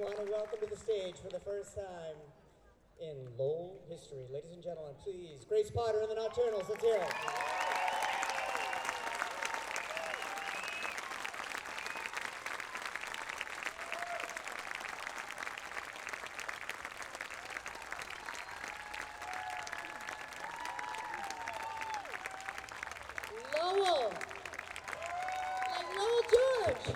want to welcome to the stage for the first time in Lowell history. Ladies and gentlemen, please, Grace Potter and the Nocturnals. Let's hear it. Lowell, like Lowell George.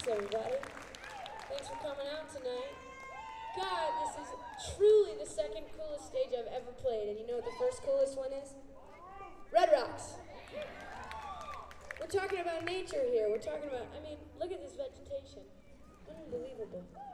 Thanks, everybody. Thanks for coming out tonight. God, this is truly the second coolest stage I've ever played. And you know what the first coolest one is? Red Rocks. We're talking about nature here. We're talking about, I mean, look at this vegetation. Unbelievable.